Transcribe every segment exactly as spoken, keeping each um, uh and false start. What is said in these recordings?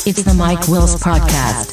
It's the Mike Wills Podcast.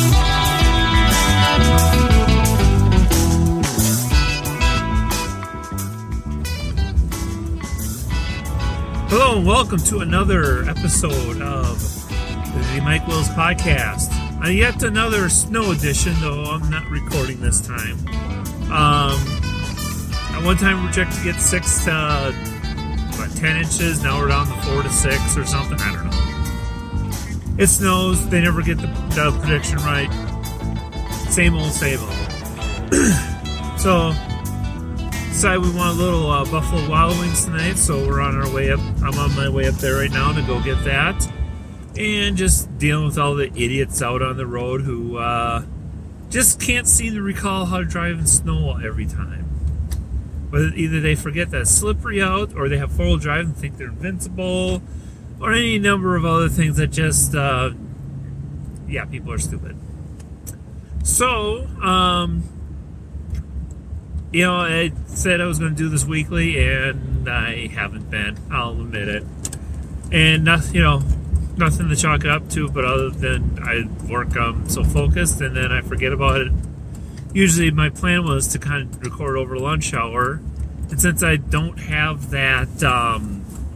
Hello and welcome to another episode of the Mike Wills Podcast. Uh, yet another snow edition, though I'm not recording this time. Um, at one time we projected to get six to uh, what, ten inches. Now we're down to four to six or something. I don't know. It snows. They never get the, the prediction right. Same old, same old. So, decided we want a little uh, Buffalo Wild Wings tonight, so we're on our way up. I'm on my way up there right now to go get that. And just dealing with all the idiots out on the road who uh, just can't seem to recall how to drive in snow every time. But either they forget that it's slippery out, or they have four-wheel drive and think they're invincible, or any number of other things that just, uh, yeah, people are stupid. So, um, you know, I said I was going to do this weekly, and I haven't been. I'll admit it. And, nothing, you know, nothing to chalk it up to, but other than I work um, so focused, and then I forget about it. Usually my plan was to kind of record over lunch hour, and since I don't have that, um,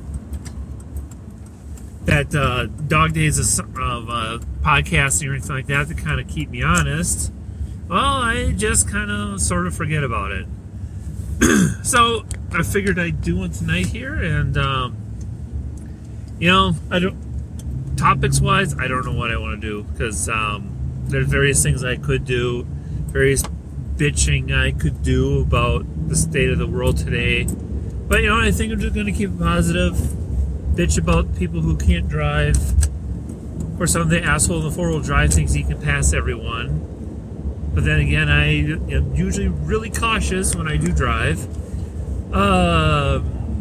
that uh, dog days of, of uh, podcasting or anything like that to kind of keep me honest, well, I just kind of sort of forget about it. So I figured I'd do one tonight here, and um, you know, I don't. Topics wise, I don't know what I want to do because um, there's various things I could do, various bitching I could do about the state of the world today. But you know, I think I'm just going to keep it positive. Bitch about people who can't drive. Of course, I'm the asshole in the four-wheel drive thinks he can pass everyone. But then again, I am usually really cautious when I do drive. Uh,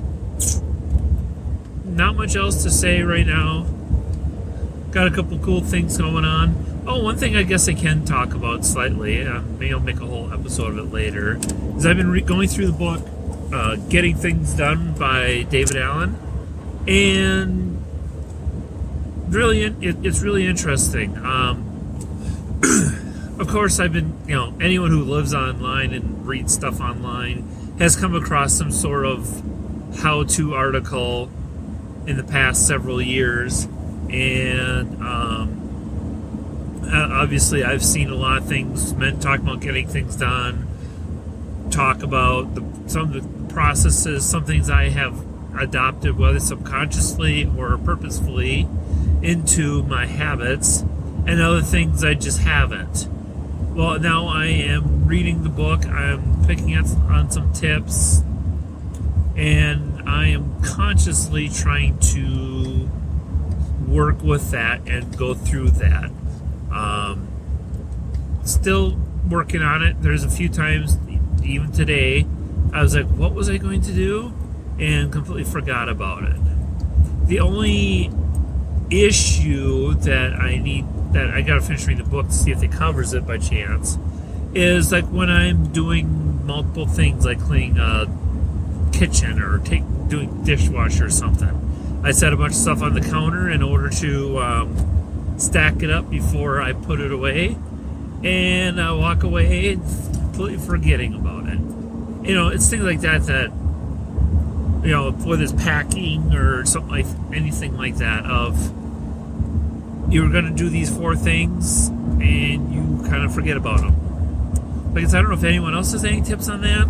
not much else to say right now. Got a couple cool things going on. Oh, one thing I guess I can talk about slightly, uh, maybe I'll make a whole episode of it later, is I've been re- going through the book, uh, Getting Things Done by David Allen. And really, it, it's really interesting. Um, of course, I've been, you know, anyone who lives online and reads stuff online has come across some sort of how-to article in the past several years. And um, obviously, I've seen a lot of things, men talk about getting things done, talk about the, some of the processes, some things I have adopted, whether subconsciously or purposefully, into my habits, and other things I just haven't. Well, now I am reading the book, I'm picking up on some tips, and I am consciously trying to work with that and go through that. Um, still working on it. There's a few times, even today, I was like, what was I going to do? And completely forgot about it. The only issue that I need, that I gotta finish reading the book to see if it covers it by chance, is like when I'm doing multiple things, like cleaning a kitchen or take, doing dishwasher or something. I set a bunch of stuff on the counter in order to um, stack it up before I put it away, and I walk away completely forgetting about it. You know, it's things like that that, you know, whether it's packing or something like anything like that, of you're going to do these four things and you kind of forget about them. Like I said, I don't know if anyone else has any tips on that.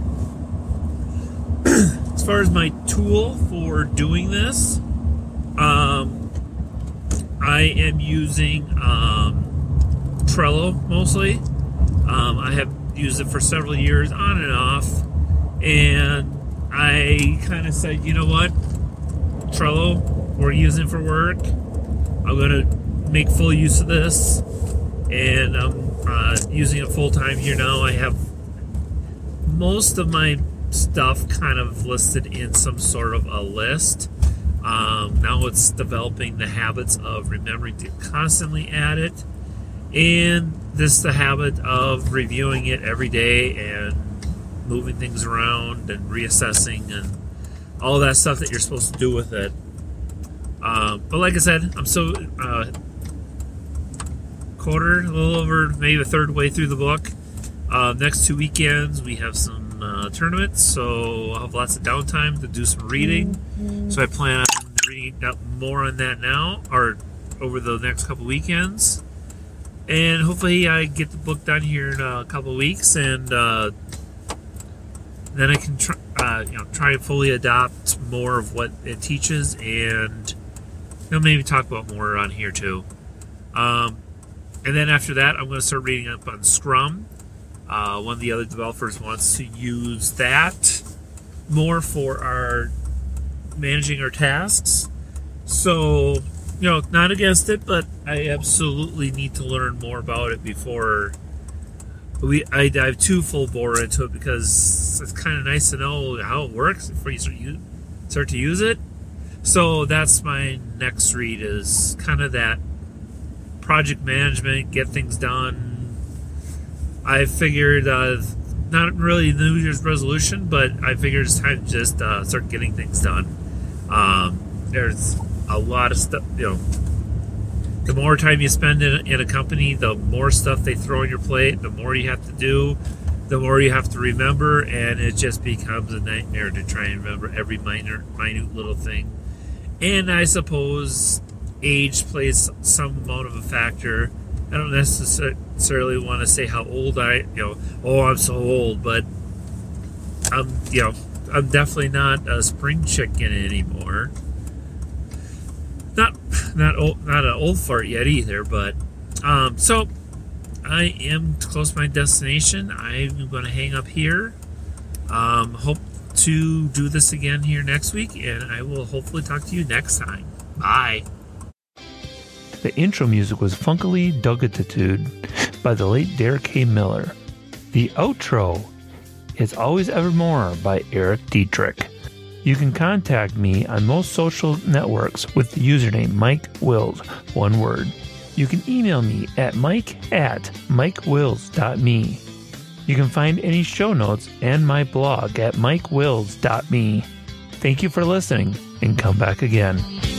As far as my tool for doing this, um, I am using um, Trello mostly. Um, I have used it for several years on and off, and I kind of said, you know what, Trello, we're using it for work. I'm going to make full use of this, and I'm uh, using it full time here now. I have most of my stuff kind of listed in some sort of a list. Um, now it's developing the habits of remembering to constantly add it, and this the habit of reviewing it every day and moving things around and reassessing and all that stuff that you're supposed to do with it. Uh, but like I said, I'm so uh, quarter, a little over maybe a third way through the book. Uh, next two weekends, we have some uh, tournaments, so I'll have lots of downtime to do some reading. Mm-hmm. So I plan on reading up more on that now, or over the next couple weekends. And hopefully I get the book done here in a couple of weeks, and uh, then I can try, uh, you know, try and fully adopt more of what it teaches, and you know, maybe talk about more on here too. Um, and then after that, I'm going to start reading up on Scrum. Uh, one of the other developers wants to use that more for our managing our tasks. So, you know, not against it, but I absolutely need to learn more about it before we I dive too full bore into it, because it's kind of nice to know how it works before you start, use, start to use it. So that's my next read, is kind of that project management, get things done. I figured, uh, not really New Year's resolution, but I figured it's time to just uh, start getting things done. Um, there's a lot of stuff, you know, the more time you spend in, in a company, the more stuff they throw on your plate, the more you have to do, the more you have to remember, and it just becomes a nightmare to try and remember every minor, minute little thing. And I suppose age plays some amount of a factor. I don't necessarily want to say how old I, you know, oh, I'm so old, but I'm, you know, I'm definitely not a spring chicken anymore. Not, not old, not an old fart yet either, but, um, so I am close to my destination. I'm going to hang up here. Um, hope to do this again here next week, and I will hopefully talk to you next time. Bye. The intro music was Funkily Dugatitude by the late Derek A. Miller. The outro is Always Evermore by Eric Dietrich. You can contact me on most social networks with the username Mike Wills, one word. You can email me at mike at mikewills dot me. You can find any show notes and my blog at mikewills dot me. Thank you for listening, and come back again.